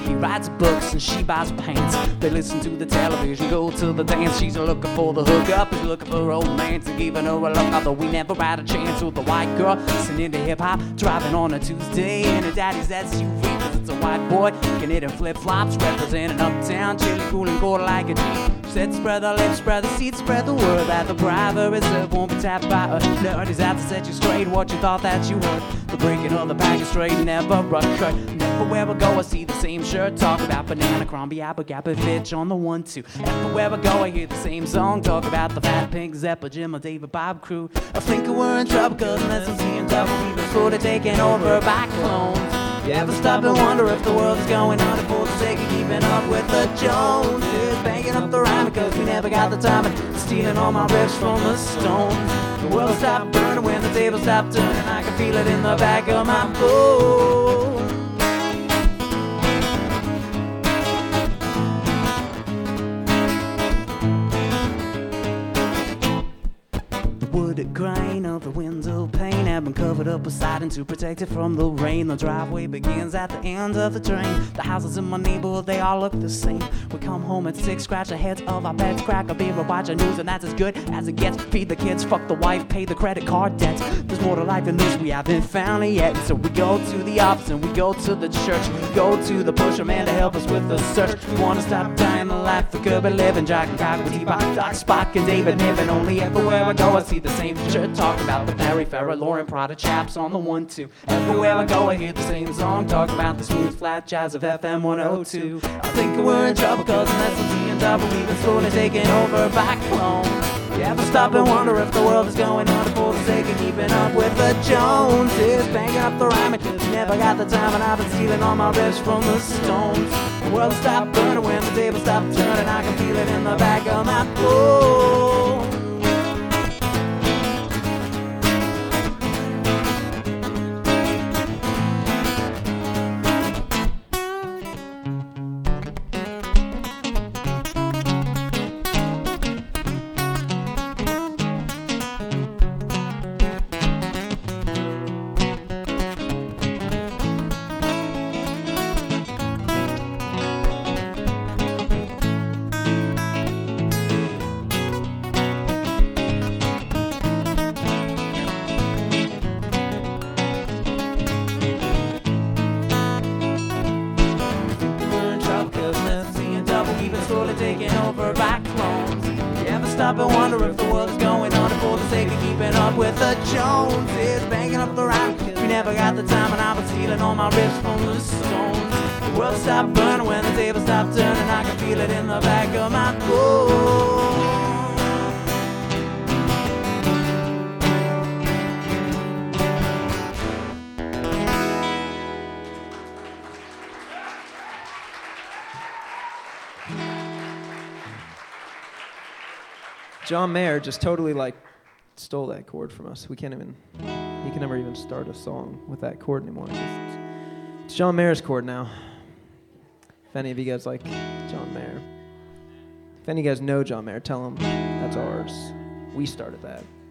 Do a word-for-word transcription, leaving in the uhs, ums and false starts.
He writes books and she buys pants. They listen to the television, go to the dance. She's looking for the hookup, he's looking for romance, and giving her a look. Although we never had a chance with the white girl listening to hip hop, driving on a Tuesday in her daddy's S U V. Cause it's a white boy, can hit in flip flops, representing uptown, chilly, cool and cold like a G. Said spread the lips, spread the seeds, spread the word that the private reserve won't be tapped by a nerd. He's out to set you straight what you thought that you heard. The breaking of the package straight never occurred. Everywhere I go I see the same shirt, talk about Banana, Crombie, Abergabbett, Fitch on the one two. Everywhere I go I hear the same song, talk about the Fat Pink, Zeppa, Jim, or David Bob crew. I think we're in trouble cause unless I'm seeing double, we've been sort of taking over by clones. You ever stop and wonder if the world is going under for the sake of keeping up with the Joneses? Banging up the rhyme because we never got the time and stealing all my riffs from the Stones. The world stopped burning when the table stopped turning. I can feel it in the back of my bones. Wooded grain of the window pane have been covered up with siding to protect it from the rain. The driveway begins at the end of the drain. The houses in my neighborhood, they all look the same. We come home at six, scratch the heads of our beds, crack a beer, watch the news, and that's as good as it gets. Feed the kids, fuck the wife, pay the credit card debts. There's more to life than this, we haven't found it yet. So we go to the office and we go to the church. We go to the pusher man to help us with the search. We wanna stop dying the life we could be living. Jack and Cock with T-Box, Doc, Spock, and David Niven. Only everywhere I go I see the same shit. Talk about the Perry Farrah, Lauren Prada chaps on the one two. Everywhere I go I hear the same song, talk about the smooth flat jazz of F M one oh two. I think we're in trouble cause unless I'm seeing double, we've been slowly taken over by clones. You ever stop and wonder if the world is going under for the sake of keeping up with the Joneses? Banging up the rhyming cause you never got the time, and I've been stealing all my riffs from the Stones. The world stopped burning when the table stopped turning. I can feel it in the back of my bones. Taken over by clones. You ever stop and wonder if the world is going on for the sake of keeping up with the Joneses? Banging up the rhyme cause we never got the time, and I was stealing all my riffs from the Stones. The world stopped burning when the table stopped turning. I can feel it in the back of my bones. John Mayer just totally like stole that chord from us. We can't even, he can never even start a song with that chord anymore. It's, it's John Mayer's chord now. If any of you guys like John Mayer, if any of you guys know John Mayer, tell him that's ours. We started that.